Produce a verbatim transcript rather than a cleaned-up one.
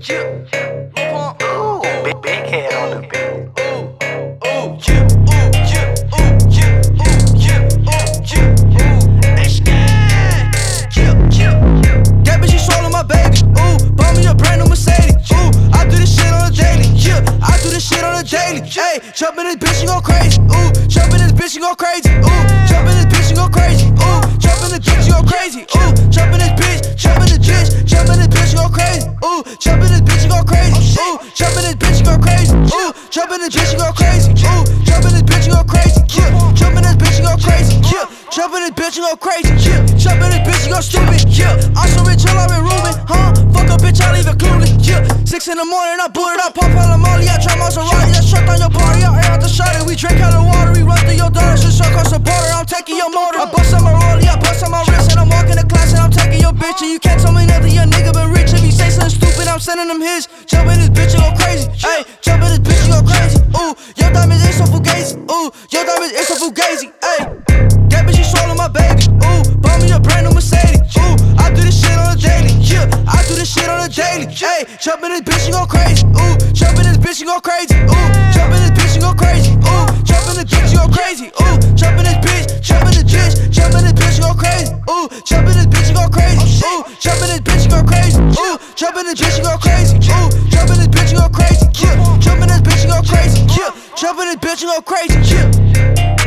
Ooh, big, big head on the beat. That bitch, she swallow my baby. Ooh, bought me a brand new Mercedes. Ooh, I do this shit on the daily. Yeah, I do this shit on the daily. Hey, jump in this bitch, she go crazy. Ooh, jump in this bitch, she go crazy. Ooh, jump in this bitch, she go crazy. Ooh, jump in this bitch, she go crazy. Ooh, jump in this bitch, jump in this bitch, jump in this bitch, she go crazy. Ooh, jump in this bitch, she go crazy. Ooh, jump in this bitch, she go crazy. Ooh, jump in this bitch, she go crazy. Ooh, jump in this bitch, she go crazy. Yeah, jump in this bitch, she go crazy. Yeah, jump in this bitch, she go crazy. Yeah, jump in this bitch, she go stupid. Yeah, I'm so rich, all I've been Ruben. Huh? Fuck a bitch, I leave it clueless. Yeah, six in the morning, I boot it up, pop out the molly, I try Maserati, I shut down your party, I air out the shot it. We drink out of water, we run through your daughter, shit shut across the border. I'm taking your motor. I bust on my rollie, I bust on my wrist, and I'm walking the class, and I'm taking your bitch. And you can't tell me nothing, your nigga been rich. If you say something stupid, I'm sending him his. Jump in this bitch, you go crazy. Hey, jump in this bitch, you go crazy. Ooh, your diamonds ain't so fugazi. Ooh, your diamonds ain't so fugazi. Hey, that bitch, she swallow my baby. Ooh, bought me a brand new Mercedes. Ooh, I do this shit on the daily. Yeah, I do this shit on the daily. Hey, jump in this bitch, you go crazy. Ooh, jump in this bitch, you go crazy. Ooh, jump in this bitch, you go crazy. Ooh, jump in this bitch, you go crazy. Ooh, jump in this bitch, jump in this bitch, jump in this bitch, you go crazy. Ooh, jump in this bitch, you go crazy. Ooh, jump in this bitch, you go crazy. Ooh, jump in this bitch, you go crazy. Ooh, jump in this bitch, you go crazy. Yeah, jump in this bitch, you go crazy. Yeah, jump in this bitch, you go crazy. Yeah.